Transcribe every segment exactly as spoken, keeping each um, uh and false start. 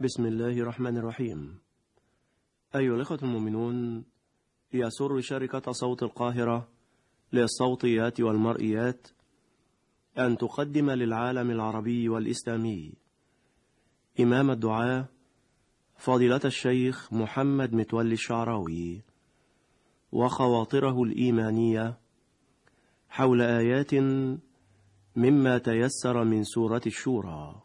بسم الله الرحمن الرحيم. أيها الأخوة المؤمنون، يسر شركة صوت القاهرة للصوتيات والمرئيات أن تقدم للعالم العربي والإسلامي إمام الدعاة فضيلة الشيخ محمد متولي الشعراوي وخواطره الإيمانية حول آيات مما تيسر من سورة الشورى.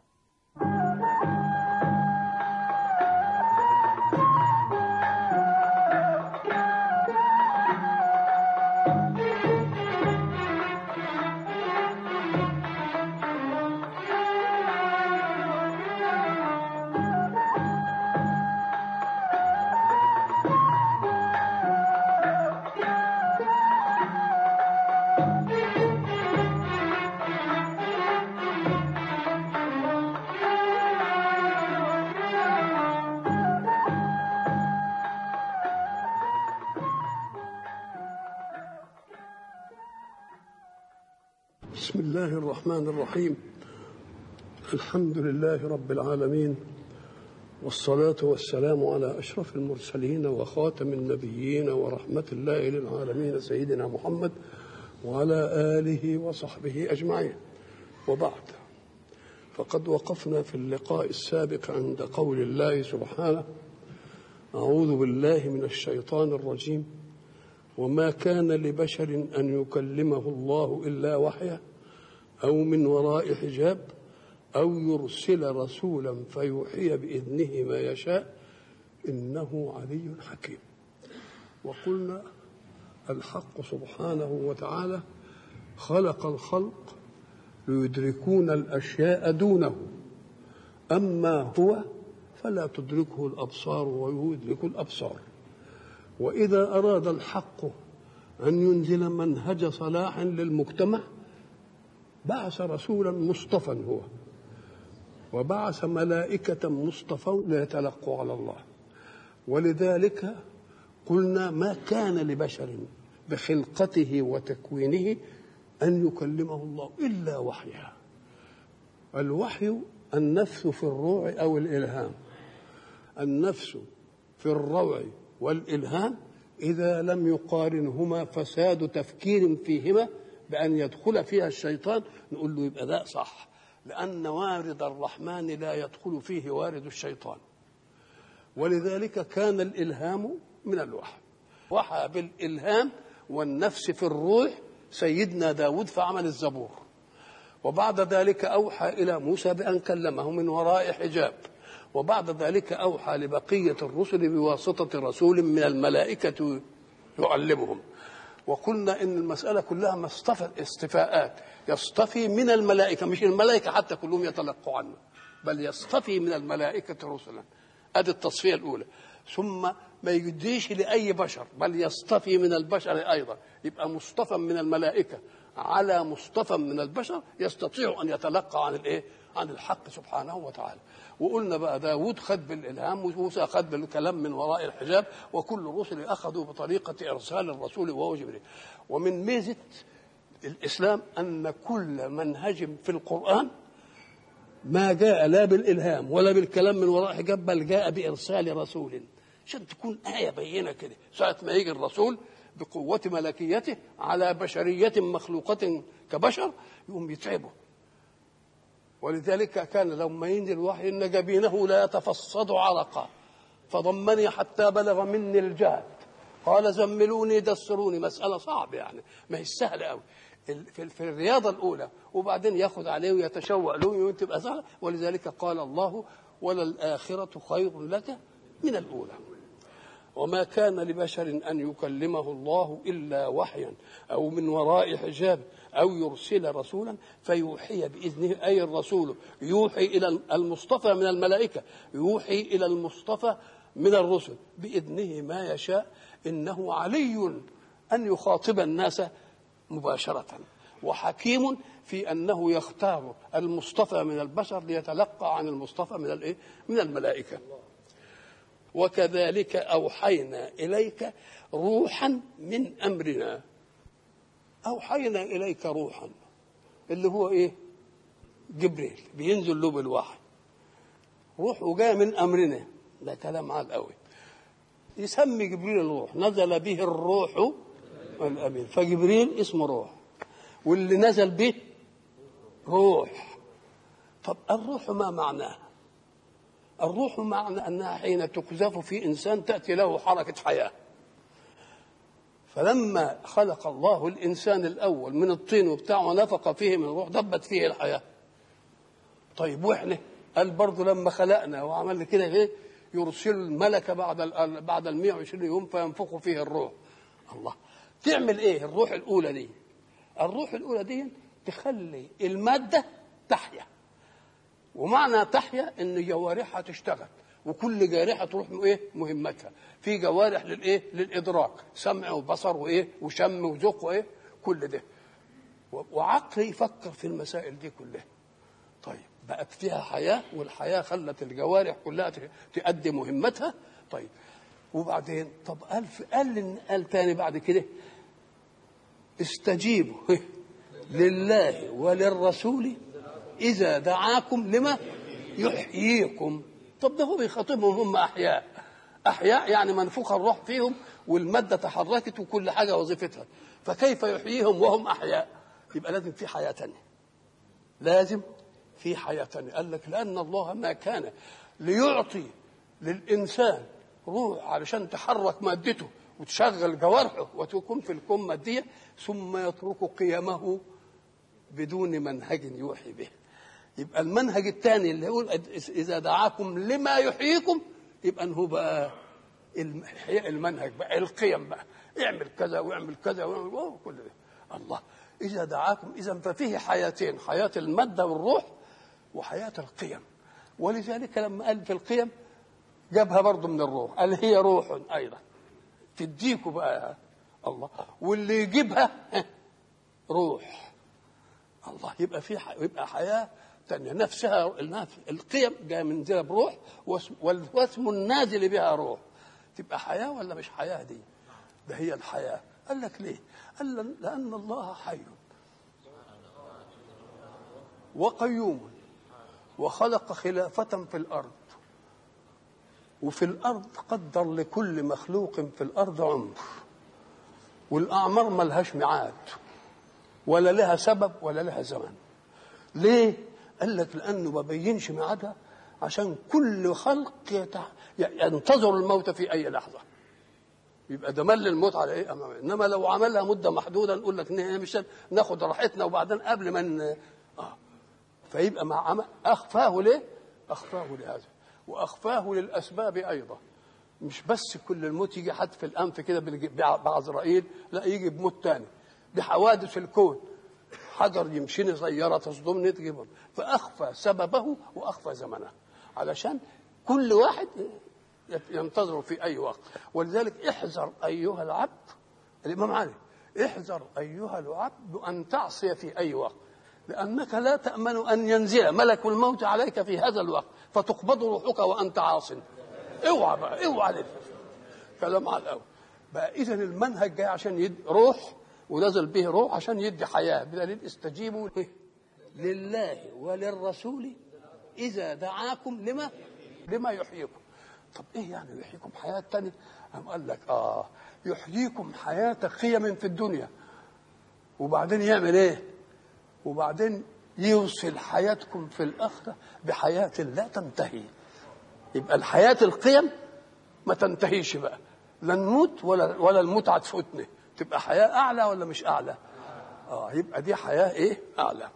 بسم الله الرحمن الرحيم. الحمد لله رب العالمين، والصلاة والسلام على أشرف المرسلين وخاتم النبيين ورحمة الله للعالمين سيدنا محمد وعلى آله وصحبه أجمعين، وبعد، فقد وقفنا في اللقاء السابق عند قول الله سبحانه: أعوذ بالله من الشيطان الرجيم، وما كان لبشر أن يكلمه الله إلا وحيا أو من وراء حجاب أو يرسل رسولا فيوحي بإذنه ما يشاء إنه علي حكيم. وقلنا الحق سبحانه وتعالى خلق الخلق ليدركون الأشياء دونه، أما هو فلا تدركه الأبصار ويدرك الأبصار. وإذا أراد الحق أن ينزل منهج صلاح للمجتمع بعث رسولا مصطفى هو، وبعث ملائكة مصطفى ليتلقوا على الله. ولذلك قلنا ما كان لبشر بخلقته وتكوينه أن يكلمه الله إلا وحيا. الوحي النفس في الروع أو الإلهام. النفس في الروع والإلهام إذا لم يقارنهما فساد تفكير فيهما بأن يدخل فيها الشيطان نقول له يبقى ده صح، لأن وارد الرحمن لا يدخل فيه وارد الشيطان. ولذلك كان الإلهام من الوحي، وحى بالإلهام والنفس في الروح سيدنا داود فعمل الزبور. وبعد ذلك أوحى إلى موسى بأن كلمه من وراء حجاب، وبعد ذلك أوحى لبقية الرسل بواسطة رسول من الملائكة يعلمهم. وقلنا إن المسألة كلها مصطفى استفاءات، يصطفي من الملائكة، مش الملائكة حتى كلهم يتلقوا عنه، بل يصطفي من الملائكة رسلا. هذه التصفية الأولى. ثم ما يديش لأي بشر، بل يصطفي من البشر أيضا، يبقى مصطفى من الملائكة على مصطفى من البشر يستطيع أن يتلقى عن الإيه؟ عن الحق سبحانه وتعالى. وقلنا بقى داود خد بالإلهام وموسى خد بالكلام من وراء الحجاب، وكل الرسل أخذوا بطريقة إرسال الرسول وهو جبريل. ومن ميزة الإسلام أن كل منهج في القرآن ما جاء لا بالإلهام ولا بالكلام من وراء حجاب، بل جاء بإرسال رسول، عشان تكون آية بينة كده. ساعة ما يجي الرسول بقوة ملكيته على بشرية مخلوقة كبشر يقوم يتعبه. ولذلك كان لما ينزل الوحي إن جبينه لا يتفصد عرقا فضمني حتى بلغ مني الجهد قال زملوني دسروني. مسألة صعبة يعني، ما هي سهلة قوي في الرياضة الأولى، وبعدين ياخذ عليه ويتشوق له وتبقى سهلة. ولذلك قال الله: وللآخرة خير لك من الأولى. وما كان لبشر أن يكلمه الله إلا وحيا أو من وراء حجاب أو يرسل رسولا فيوحي بإذنه، أي الرسول يوحي إلى المصطفى من الملائكة، يوحي إلى المصطفى من الرسل بإذنه ما يشاء إنه علي أن يخاطب الناس مباشرة، وحكيم في أنه يختار المصطفى من البشر ليتلقى عن المصطفى من الإيه؟ من الملائكة. وكذلك أوحينا إليك روحا من أمرنا. أوحينا إليك روحا اللي هو إيه؟ جبريل بينزل له بالوحي. روح وجاء من أمرنا، ده كلام عال قوي. يسمي جبريل الروح، نزل به الروح الأمين، فجبريل اسمه روح، واللي نزل به روح. طب الروح ما معناه؟ الروح معنى أنها حين تقذف في إنسان تأتي له حركة حياة. فلما خلق الله الإنسان الأول من الطين وبتاع ونفق فيه من الروح دبت فيه الحياة. طيب وإحنا قال برضه لما خلقنا وعملنا كده إيه؟ يرسل الملك بعد ال بعد ال مئة وعشرين يوم فينفخ فيه الروح. الله، تعمل إيه الروح الأولى دي؟ الروح الأولى دي تخلي المادة تحيا، ومعنى تحيا ان جوارحها تشتغل، وكل جارحه تروح ايه مهمتها. في جوارح للايه للادراك، سمع وبصر وايه وشم وذوق وايه كل ده، وعقل يفكر في المسائل دي كلها. طيب بقت فيها حياه، والحياه خلت الجوارح كلها تؤدي مهمتها. طيب وبعدين طب قال قال قال تاني بعد كده استجيبوا لله وللرسول إذا دعاكم لما يحييكم. طب ده هو بيخاطبهم هم أحياء، أحياء يعني منفوخ الروح فيهم والمادة تحركت وكل حاجة وظيفتها، فكيف يحييهم وهم أحياء؟ يبقى لازم في حياة تانية، لازم في حياة تانية. قال لك لأن الله ما كان ليعطي للإنسان روح علشان تحرك مادته وتشغل جوارحه وتكون في الكون مادية ثم يترك قيمه بدون منهج يوحي به. يبقى المنهج الثاني اللي يقول إذا دعاكم لما يحييكم، يبقى أنه بقى المنهج بقى القيم بقى، اعمل كذا واعمل كذا واعمل كل ده. الله، إذا دعاكم إذا ففيه حياتين، حياة المادة والروح وحياة القيم. ولذلك لما قال في القيم جابها برضه من الروح، قال هي روح أيضا تديكوا بقى الله، واللي يجيبها روح الله. يبقى في حي... يبقى حياه ثانيه نفسها القيم جايه من ذي بروح، والاسم النازل بها روح. تبقى حياه ولا مش حياه دي؟ ده هي الحياه. قال لك ليه؟ قال لان الله حي وقيوم وخلق خلافه في الارض، وفي الارض قدر لكل مخلوق في الارض عمر، والاعمار ما لهاش ميعاد ولا لها سبب ولا لها زمن. ليه؟ قال لك لانه ما بينش ميعادها عشان كل خلق ينتظر الموت في اي لحظه. يبقى ده مل الموت على ايه امامه. انما لو عملها مده محدوده نقول لك مش ناخد راحتنا وبعدين قبل ما اه فيبقى مع عمل اخفاه ليه؟ اخفاه لهذا، واخفاه للاسباب ايضا. مش بس كل الموت يجي حد في الانف كده بعزرائيل، لا يجي بموت تاني بحوادث الكون، حجر يمشيني سياره تصدمني تجيبه، فاخفى سببه واخفى زمنه علشان كل واحد ينتظر في اي وقت. ولذلك احذر ايها العبد، الامام علي، احذر ايها العبد ان تعصي في اي وقت، لانك لا تامن ان ينزل ملك الموت عليك في هذا الوقت فتقبض روحك وانت عاص. اوعى بقى، اوعى ليه كلام على الاول بقى. اذا المنهج جاي عشان يدي روح، ونزل به روح عشان يدي حياه، بدليل استجيبوا لله وللرسول اذا دعاكم لما لما يحييكم. طب ايه يعني يحييكم حياه تانية؟ قام قال لك اه يحييكم حياه قيم في الدنيا، وبعدين يعمل ايه؟ وبعدين يوصل حياتكم في الاخره بحياه لا تنتهي. يبقى الحياه القيم ما تنتهيش بقى، لا نموت ولا ولا المتعه تفوتنا، تبقى حياه اعلى ولا مش اعلى؟ اه يبقى دي حياه ايه؟ اعلى.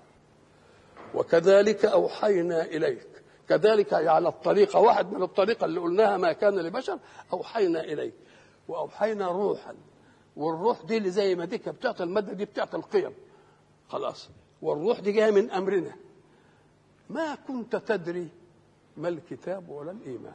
وكذلك اوحينا اليك، كذلك على الطريقه واحد من الطريقه اللي قلناها ما كان لبشر، اوحينا اليك واوحينا روحا. والروح دي اللي زي ما دي بتعطي الماده دي بتعطي القيم خلاص، والروح دي جايه من امرنا. ما كنت تدري ما الكتاب ولا الايمان،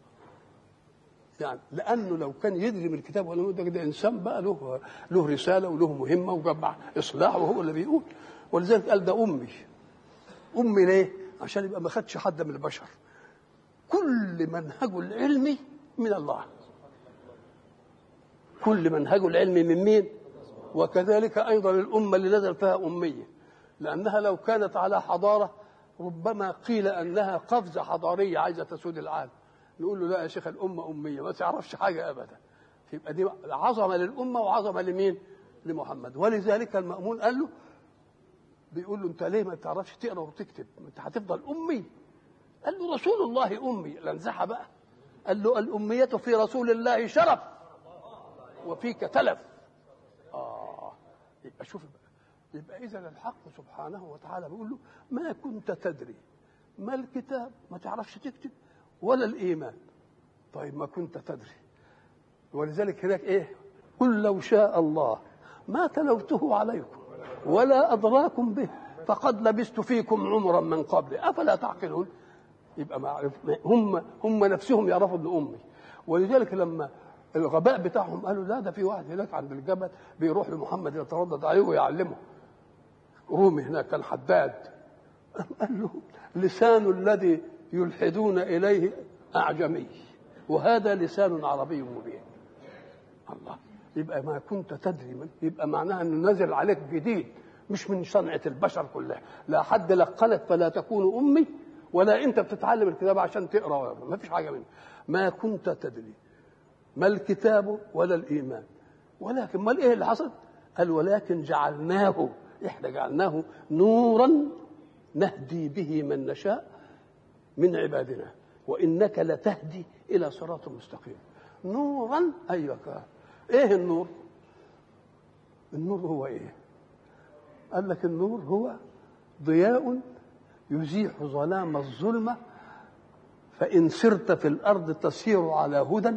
يعني لانه لو كان يدري من الكتاب ولا الايمان ده انسان بقى له له رساله وله مهمه وجمع اصلاح وهو اللي بيقول. ولذلك قال ده امي. امي ليه؟ عشان يبقى ما خدش حد من البشر، كل منهجه العلمي من الله، كل منهجه العلمي من مين؟ وكذلك ايضا الامه اللي نزل فيها اميه، لانها لو كانت على حضاره ربما قيل انها قفزه حضاريه عايزه تسود العالم، نقول له لا يا شيخ، الامه اميه ما تعرفش حاجه ابدا. يبقى دي عظمه للامه وعظمه لمين؟ لمحمد. ولذلك المأمون قال له، بيقول له انت ليه ما تعرفش تقرا وتكتب؟ انت هتفضل امي؟ قال له رسول الله امي. الانزحه بقى. قال له الاميه في رسول الله شرف وفيك تلف. اه يبقى شوف بقى. يبقى اذا الحق سبحانه وتعالى بيقول له ما كنت تدري ما الكتاب، ما تعرفش تكتب، ولا الايمان. طيب ما كنت تدري. ولذلك هناك ايه؟ قل لو شاء الله ما تلوته عليكم ولا أدراكم به فقد لبست فيكم عمرا من قبل أفلا تعقلون. يبقى معرف هم هم نفسهم يعرفوا ابن أمي. ولذلك لما الغباء بتاعهم قالوا لا ده في واحد هناك عند الجبل بيروح لمحمد يتردد عليه ويعلمه، رومي هناك كان حداد. قال له لسان الذي يلحدون إليه أعجمي وهذا لسان عربي مبين. الله. يبقى ما كنت تدري من، يبقى معناها انه نزل عليك جديد مش من صنعه البشر كلها. لا حد لقلك فلا تكون امي، ولا انت بتتعلم الكتاب عشان تقرا، ما فيش حاجه منه. ما كنت تدري ما الكتاب ولا الايمان، ولكن ما ايه اللي حصل؟ قال ولكن جعلناه، احنا جعلناه نورا نهدي به من نشاء من عبادنا وانك لتهدي الى صراط مستقيم. نورا. ايوه كان ايه النور؟ النور هو ايه؟ قال لك النور هو ضياء يزيح ظلام الظلمة، فإن سرت في الأرض تسير على هدى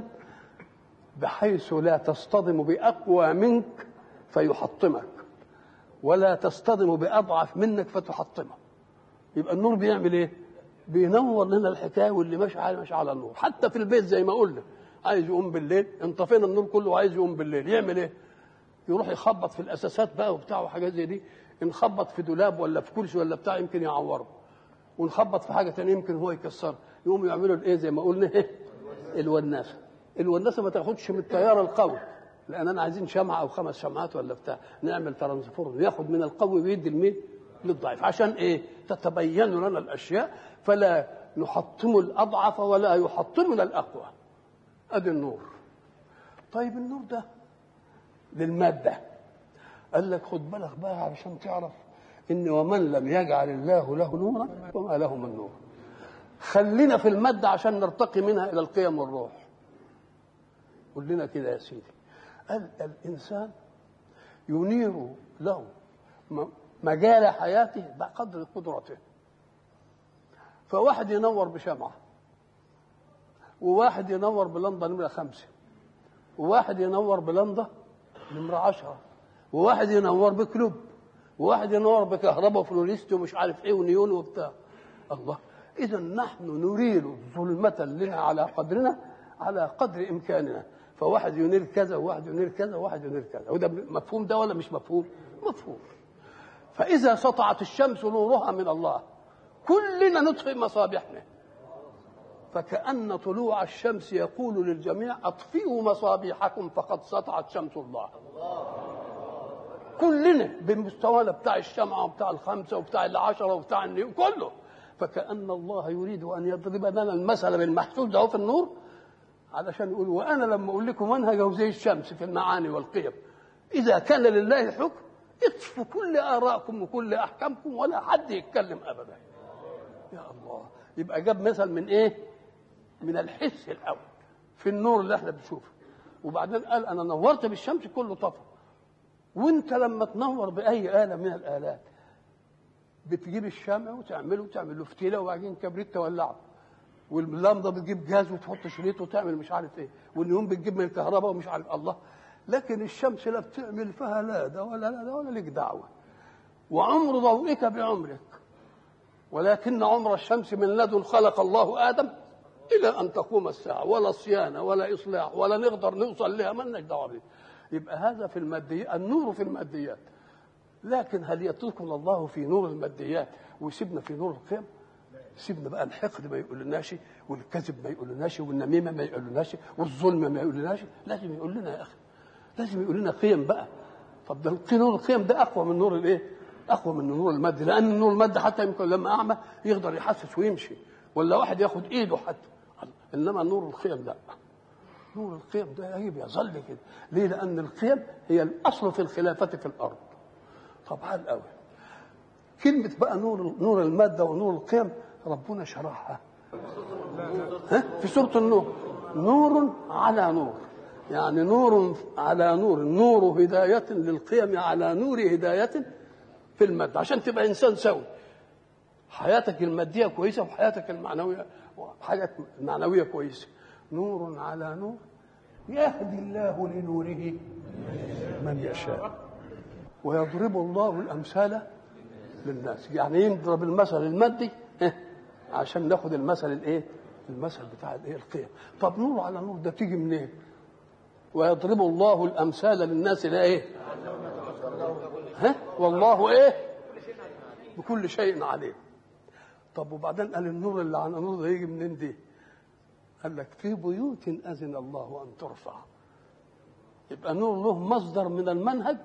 بحيث لا تصطدم بأقوى منك فيحطمك ولا تصطدم بأضعف منك فتحطمه. يبقى النور بيعمل ايه؟ بينور لنا الحكاية، واللي ماشي على ماشي على النور. حتى في البيت زي ما قلنا عايز يقوم بالليل، انطفينا النور كله وعايز يقوم بالليل، يعمل ايه؟ يروح يخبط في الاساسات بقى وبتاع وحاجات زي دي، نخبط في دولاب ولا في كرسي ولا بتاع يمكن يعوره، ونخبط في حاجه ثانيه يمكن هو يكسرها، يقوموا يعملوا الايه زي ما قلنا ايه؟ الوناسه. الوناسه ما تاخدش من التيار القوي، لاننا عايزين شمعه او خمس شمعات ولا بتاع، نعمل ترانسفورم ياخد من القوي ويدي لمين؟ للضعيف. عشان ايه؟ تتبين لنا الاشياء فلا نحطم الاضعف ولا يحطمنا الاقوى. ادي النور. طيب النور ده للماده، قال لك خد بالك بقى علشان تعرف ان ومن لم يجعل الله له نورا وما له من نور. خلينا في الماده عشان نرتقي منها الى القيم والروح. قول لنا كده يا سيدي. قال الانسان ينير له مجال حياته بقدر قدرته. فواحد ينور بشمعه، وواحد ينور بلمبه نمره خمسه، وواحد ينور بلمبه نمره عشره، وواحد ينور بكلوب، وواحد ينور بكهرباء وفلوريست ومش عارف ايه ونيون وبتاع. الله. اذا نحن نريد ظلمه لنا على قدرنا على قدر امكاننا، فواحد ينير كذا وواحد ينير كذا وواحد ينير كذا. وده مفهوم ده ولا مش مفهوم؟ مفهوم. فاذا سطعت الشمس نورها من الله كلنا نطفئ مصابيحنا، فكأن طلوع الشمس يقول للجميع اطفئوا مصابيحكم فقد سطعت شمس الله. كلنا بمستوانا بتاع الشمعة وبتاع الخمسة وبتاع العشرة وبتاع النيو كله. فكأن الله يريد أن يضرب لنا المثل بالمحسوس ده في النور، علشان يقول وأنا لما أقول لكم منهجه زي الشمس في المعاني والقيم، إذا كان لله الحكم اطفوا كل آرائكم وكل أحكامكم ولا حد يتكلم أبدا. يا الله. يبقى جاب مثل من إيه؟ من الحس الأول في النور اللي احنا بنشوفه، وبعدين قال أنا نورت بالشمس كله طفى. وانت لما تنور باي آلة من الآلات بتجيب الشمع وتعمله وتعمل له فتيله وبعدين كبريت تولعه، واللمضه بتجيب جاز وتحط شريط وتعمل مش عارف ايه، والنيون بتجيب من الكهرباء ومش عارف الله. لكن الشمس لا بتعمل فيها لا ده ولا لا ده ولا لك دعوه، وعمر ضوئك بعمرك، ولكن عمر الشمس من لدن خلق الله آدم إلى أن تقوم الساعة، ولا صيانة ولا إصلاح ولا نقدر نوصل لها، ما لناش دعوه بيه. يبقى هذا في الماديات، النور في الماديات. لكن هل يتركنا الله في نور الماديات ويسيبنا في نور القيم؟ سيبنا بقى الحقد ما يقولناش، والكذب ما يقولناش، والنميمه ما يقولناش، والظلم ما يقولناش. لازم يقول لنا يا اخي، لازم يقول لنا قيم بقى. طب ده نور القيم ده اقوى من نور الايه؟ اقوى من النور المادي، لان النور المادي حتى يمكن لما اعمى يقدر يحسس ويمشي، ولا واحد ياخد ايده حتى. انما نور القيم لا، نور القيم ده يجب يظل كده. ليه؟ لان القيم هي الاصل في الخلافه في الارض. طبعا قوي كلمه بقى نور نور الماده ونور القيم ربنا شرحها ها في سوره النور. نور على نور، يعني نور على نور، نور هدايه للقيم على نور هدايه في الماده، عشان تبقى انسان سوي، حياتك الماديه كويسه وحياتك المعنويه حاجه معنويه كويسه. نور على نور يهدي الله لنوره من يشاء ويضرب الله الامثال للناس. يعني يضرب المثل المادي عشان ناخد المثل الايه؟ المثل بتاع الايه؟ القيم. طب نور على نور ده تيجي منين؟ ويضرب الله الامثال للناس لا ايه؟ ها؟ والله ايه؟ بكل شيء عليم. طب وبعدين قال النور اللي على النور ده يجي منين دي؟ قال لك في بيوت اذن الله ان ترفع. يبقى نور له مصدر من المنهج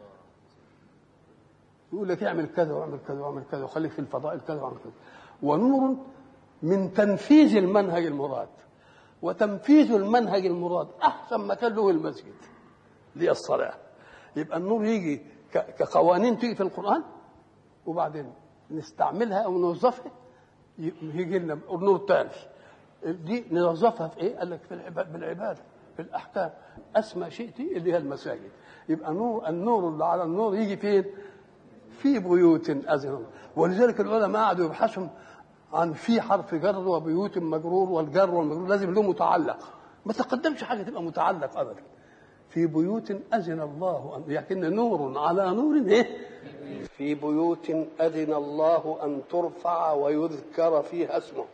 يقول لك اعمل كذا واعمل كذا واعمل كذا وخليك في الفضائل كذا واعمل كذا. ونور من تنفيذ المنهج المراد، وتنفيذ المنهج المراد احسن مكان له المسجد للصلاه. يبقى النور يجي كقوانين تيجي في القران وبعدين نستعملها او نوظفها يجي لنا نور ثاني دي نوظفها في ايه؟ قال لك في العباده، بالعباده، في الاحكام، اسمى شيء اللي هي المساجد. يبقى نور النور اللي على النور يجي فين؟ في بيوت اذن الله. ولذلك العلماء قعدوا يبحثوا عن في حرف جر وبيوت مجرور، والجر والمجرور لازم له متعلق، ما تقدمش حاجه تبقى متعلق ابدا. في بيوت اذن الله ان، لكن نور على نور ايه؟ في بيوت اذن الله ان ترفع ويذكر فيها اسمه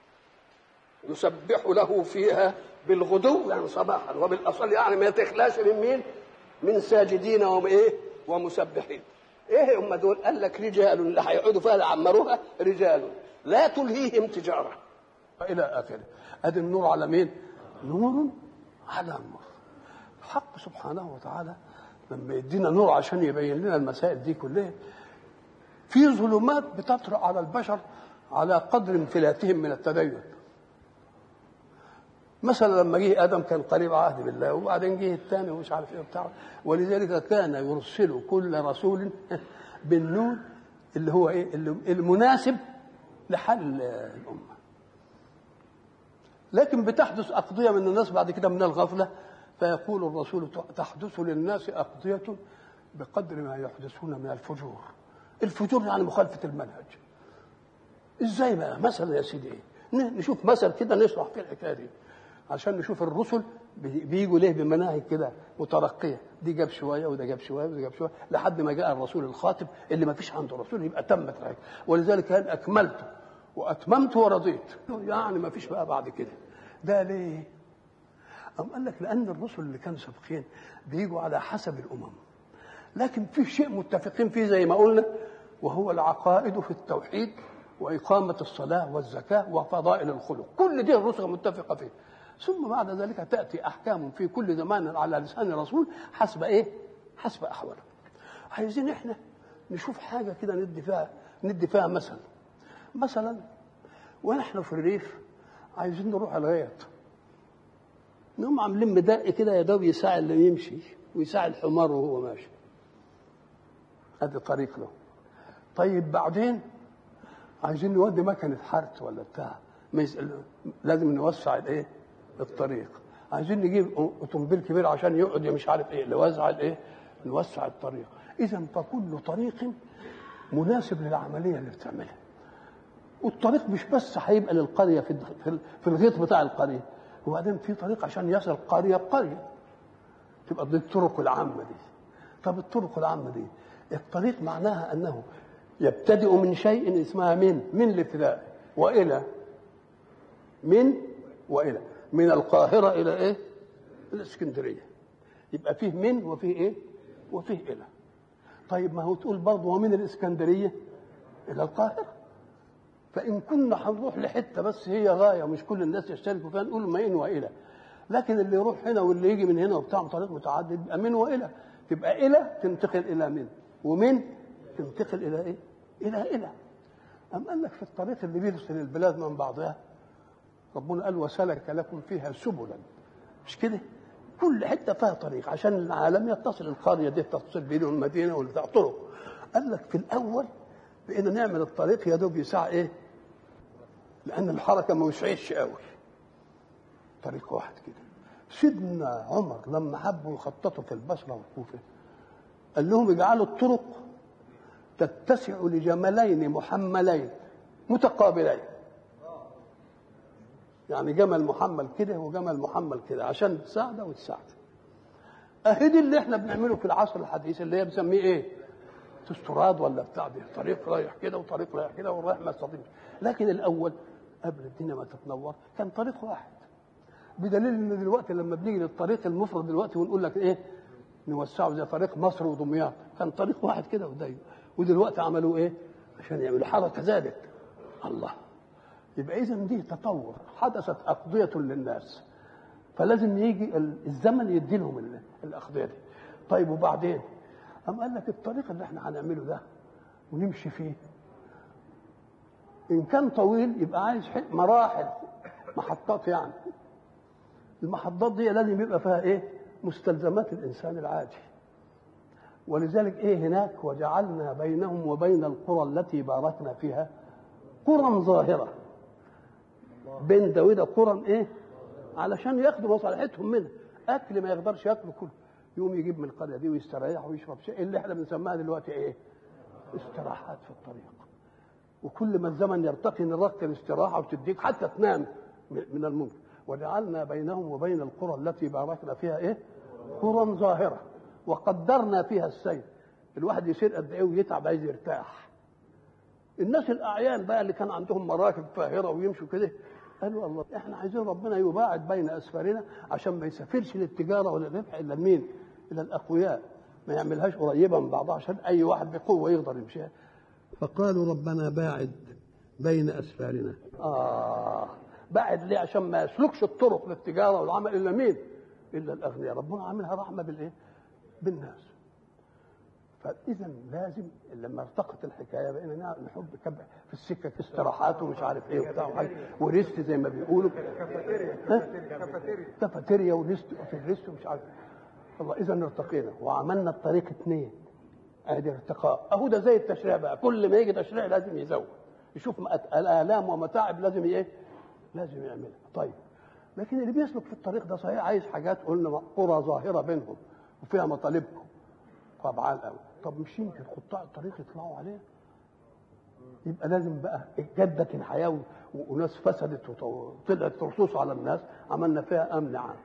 يسبح له فيها بالغدو يعني صباحا وبالاصل، يعني ما تخلاش من مين؟ من ساجدين وايه؟ ومسبحين. ايه هم دول؟ قال لك رجال اللي هيقعدوا فيها لعمروها، رجال لا تلهيهم تجاره الى اخره. ادي النور على مين؟ نور على نور. الحق سبحانه وتعالى لما يدينا نور عشان يبين لنا المسائل دي كلها، في ظلمات بتطرأ على البشر على قدر انفلاتهم من التدين. مثلا لما جه ادم كان قريب عهد بالله، وبعدين جه الثاني ومش عارف ايه بتاع، ولذلك كان يرسل كل رسول بالنور اللي هو ايه؟ المناسب لحل الامه. لكن بتحدث اقضيه من الناس بعد كده من الغفله، فيقول الرسول تحدث للناس اقضيه بقدر ما يحدثون من الفجور. الفجور يعني مخالفه المنهج. ازاي بقى؟ مثلا يا سيدي ايه؟ نشوف مثل كده نشرح فيه الحكايه دي عشان نشوف الرسل بيجوا ليه بمناهج كده مترقيه، دي جاب شويه وده جاب شويه وده جاب شويه لحد ما جاء الرسول الخاتم اللي ما فيش عنده رسول، يبقى تمت الحاجه. ولذلك قال اكملت واتممت ورضيت، يعني ما فيش بقى بعد كده. ده ليه؟ أم قال لك لان الرسل اللي كانوا سابقين بيجوا على حسب الامم، لكن في شيء متفقين فيه زي ما قلنا، وهو العقائد في التوحيد وإقامة الصلاة والزكاة وفضائل الخلق. كل دي الرسل متفقة فيه. ثم بعد ذلك تأتي أحكام في كل زمان على لسان الرسول حسب إيه؟ حسب أحواله. عايزين إحنا نشوف حاجة كده ندي فيها ندي فيها مثل. مثلا ونحن في الريف عايزين نروح الغيط، نقوم عاملين مدق كده يا دوب يساعد اللي يمشي ويساعد الحمار وهو ماشي. هذا طريق له. طيب بعدين عايزين نودي مكنه حرث ولا بتاع، لازم نوسع الايه؟ الطريق. عايزين نجيب اوتوموبيل كبير عشان يقعد مش عارف ايه، نوزع الايه؟ نوسع الطريق. اذا فكل طريق مناسب للعمليه اللي بتعملها. والطريق مش بس هيبقى للقريه في في الغيط بتاع القريه، وبعدين في طريق عشان يصل قريه بقريه، تبقى دي الطرق العامه دي. طب الطرق العامه دي الطريق معناها انه يبتدئ من شيء اسمها من من الابتداء والى من والى من القاهره الى ايه؟ الاسكندريه. يبقى فيه من وفيه ايه؟ وفيه الى. طيب ما هو تقول برضه ومن الاسكندريه الى القاهره. فان كنا هنروح لحته بس هي غايه مش كل الناس يشتركوا فيها نقول من والى. لكن اللي يروح هنا واللي يجي من هنا وبتاع طريق متعدد يبقى من والى. تبقى الى تنتقل الى من، ومن تنتقل الى ايه؟ الى الى أم قال لك في الطريق اللي بيرسل البلاد من بعضها ربنا قال وسلك لكم فيها سبلا، مش كده؟ كل حته فيها طريق عشان العالم يتصل، القريه دي تتصل بين المدينه ولا طرق. قال لك في الاول بقينا نعمل الطريق يا دوب يساع ايه؟ لان الحركه ما وسعتش قوي، طريق واحد كده. سيدنا عمر لما حبوا يخططوا في البصره والكوفه قال لهم اجعلوا الطرق تتسع لجملين محملين متقابلين، يعني جمل محمل كده وجمل محمل كده عشان تساعده وتساعده. اهدي اللي احنا بنعمله في العصر الحديث اللي هي بنسميه ايه؟ استراد ولا بتاع ده، طريق رايح كده وطريق رايح كده ورايح ما يستطيعش. لكن الاول قبل الدنيا ما تتنور كان طريق واحد، بدليل ان دلوقتي لما بنيجي للطريق المفرد دلوقتي ونقول لك ايه؟ نوسعه زي طريق مصر ودمياط، كان طريق واحد كده وضيق، ودلوقتي عملوا ايه؟ عشان يعملوا حركه زادت. الله، يبقى اذا دي تطور، حدثت اقضيه للناس، فلازم يجي الزمن يدي لهم الاقضيه دي. طيب وبعدين قام قال لك الطريق اللي احنا هنعمله ده ونمشي فيه ان كان طويل يبقى عايز مراحل، محطات، يعني المحطات دي لازم يبقى فيها ايه؟ مستلزمات الانسان العادي. ولذلك ايه هناك وجعلنا بينهم وبين القرى التي باركنا فيها قرى ظاهره، بين ده وده قرى ايه؟ علشان ياخدوا مصالحتهم منها، اكل ما يقدرش ياكله كله يقوم يجيب من القريه دي ويستريح ويشرب شيء اللي احنا بنسميها دلوقتي ايه؟ استراحات في الطريق. وكل ما الزمن يرتقي نرقي الاستراحه وتديك حتى تنام من الممكن. وجعلنا بينهم وبين القرى التي باركنا فيها ايه؟ قرى ظاهره وقدرنا فيها السير. الواحد يسير قد ايه ويتعب عايز يرتاح. الناس الاعيان بقى اللي كان عندهم مراكب فاهره ويمشوا كده قالوا الله احنا عايزين ربنا يباعد بين اسفارنا عشان ما يسافرش للتجاره ولا الربح الا مين؟ الى الاقوياء، ما يعملهاش قريبه من بعضها عشان اي واحد بقوه يقدر يمشيها. فقالوا ربنا باعد بين اسفارنا. اه باعد ليه؟ عشان ما يسلكش الطرق للتجاره والعمل الا مين؟ الا الاغنياء. ربنا عاملها رحمه بالايه؟ بالناس. فاذا لازم لما ارتقت الحكايه بقينا نحب في السكه استراحات ومش عارف ايه وبتاع وريست زي ما بيقولوا كافيتيريا وريست في الريست ومش عارف الله. اذا ارتقينا وعملنا الطريق اثنين، ادي ارتقاء اهو. ده زي التشريع بقى، كل ما يجي تشريع لازم يزود، يشوف الالام ومتاعب لازم ايه؟ لازم يعملها. طيب لكن اللي بيسلك في الطريق ده صحيح عايز حاجات، قلنا قرى ظاهره بينهم وفيها مطالبكم طبعا قوي. طب مش يمكن قطاع الطريق يطلعوا عليه؟ يبقى لازم بقى جدت الحياه وناس فسدت وطلعت رصوص على الناس، عملنا فيها امن عام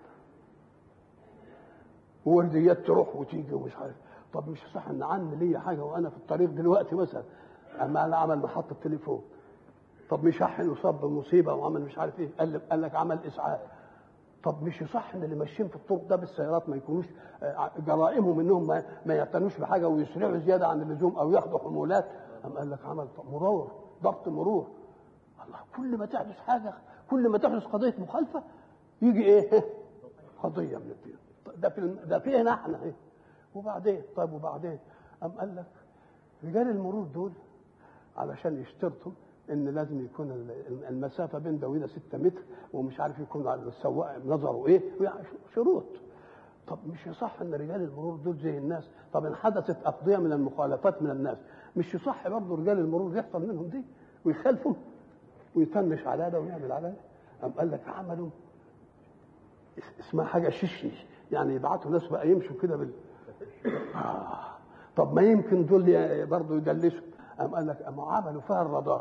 وورديات تروح وتيجي ومش عارف. طب مش صح ان عندي ليا حاجه وانا في الطريق دلوقتي مثلا اما عمل محطه تليفون، طب مش شحن وصاب بمصيبه وعمل مش عارف ايه، قال قال لك عمل اسعاف. طب مش صح ان اللي ماشيين في الطرق ده بالسيارات ما يكونوش جرائمهم انهم ما, ما يعتنوش بحاجه ويسرعوا زياده عن اللزوم او ياخدوا حمولات؟ قام قال لك عمل مرور، ضبط مرور. الله، كل ما تحدث حاجه، كل ما تحدث قضيه مخالفه يجي ايه؟ قضيه من الدين. ده في ده فيه هنا احنا ايه؟ وبعدين طيب وبعدين قام قال لك رجال المرور دول علشان يشترطوا ان لازم يكون المسافه بين ده وده ستة متر ومش عارف يكون على السواق نظره ايه، شروط. طب مش يصح ان رجال المرور دول زي الناس؟ طب ان حدثت اقضيه من المخالفات من الناس مش يصح برضه رجال المرور يحصل منهم دي ويخالفوا ويطنش على ده ويعمل على ده؟ قام قال لك عملوا اسمها حاجه شيشني، يعني يبعتوا ناس بقى يمشوا كده بال آه. طب ما يمكن دول برضه يدلسوا. قام قال لك قاموا عملوا فيها الرادار.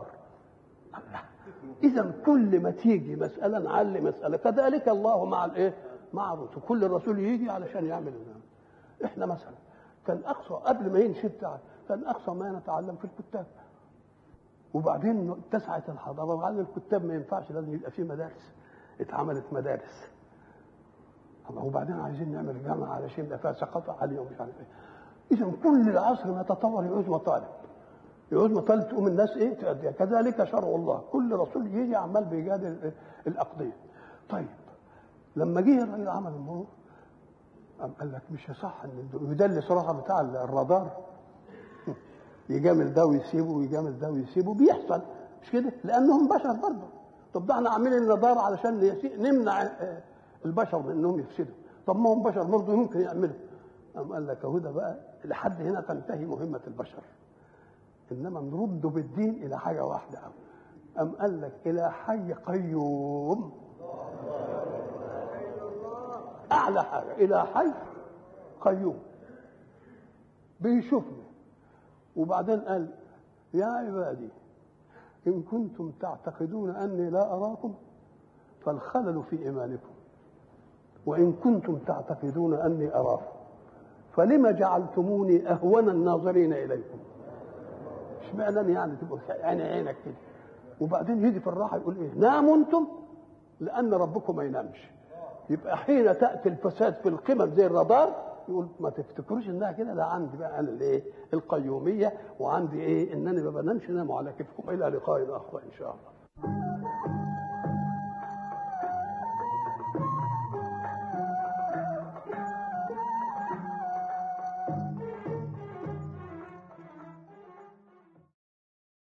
اذا كل ما تيجي مساله نعلي مساله، كذلك الله مع الايه؟ مع الرسل. كل رسول يجي علشان يعمل النعم. احنا مثلا كان اقصى قبل ما ينشد كان اقصى ما نتعلم في الكتاب، وبعدين اتسعت الحضاره وقال الكتاب ما ينفعش، لازم يبقى في مدارس. اتعملت مدارس الله، وبعدين عايزين نعمل جامعه علشان يبقى فيها ثقافه عاليه ومش عارف ايه. اذا كل العصر ما يتطور يعوز مطالب، يعوز مطالب تقوم الناس ايه؟ تؤديها. كذلك شرع الله، كل رسول يجي عمال بيجادل الاقضيه. طيب لما جه الراجل عمل المرور قام قال لك مش صح ان يدل صراحه بتاع الرادار يجامل ده ويسيبه ويجامل ده ويسيبه، بيحصل مش كده؟ لانهم بشر برضه. طب ده احنا عاملين النظاره علشان نمنع البشر من انهم يفسدوا، طب ما هم بشر برضه يمكن يعملوا. قام قال لك اهو ده بقى لحد هنا تنتهي مهمه البشر، انما نرد بالدين الى حاجه واحده. قام قال لك الى حي قيوم، اعلى حاجه الى حي قيوم بيشوفنا. وبعدين قال يا عبادي إن كنتم تعتقدون أني لا أراكم فالخلل في إيمانكم، وإن كنتم تعتقدون أني أراكم فلما جعلتموني أهون الناظرين إليكم. اشمعنى يعني تبقوا عين عينك كده؟ وبعدين يجي في الراحة يقول إيه؟ ناموا أنتم لأن ربكم ما ينامش. يبقى حين تأتي الفساد في القمم زي الرادار يقول ما تفتكروش انها كده، لا عندي بقى انا الايه القيوميه، وعندي ايه انني ما بنامش، ناموا على كيفكم. الى لقاء اخر ان شاء الله.